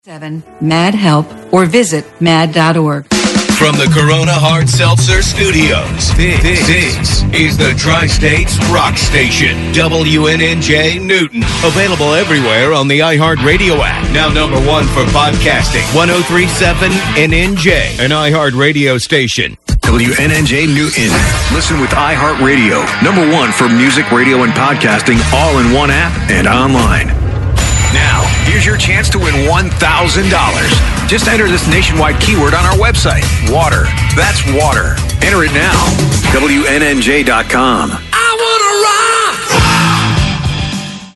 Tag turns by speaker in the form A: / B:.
A: MAD help or visit mad.org.
B: From the Corona Hard Seltzer Studios, this is the Tri-States Rock Station, WNNJ Newton. Available everywhere on the iHeartRadio app. Now number one for podcasting, 103.7 NNJ, an iHeartRadio station.
C: WNNJ Newton. Listen with iHeartRadio. Number one for music, radio, and podcasting, all in one app and online. Now, here's your chance to win $1,000. Just enter this nationwide keyword on our website, water. That's water. Enter it now. WNNJ.com.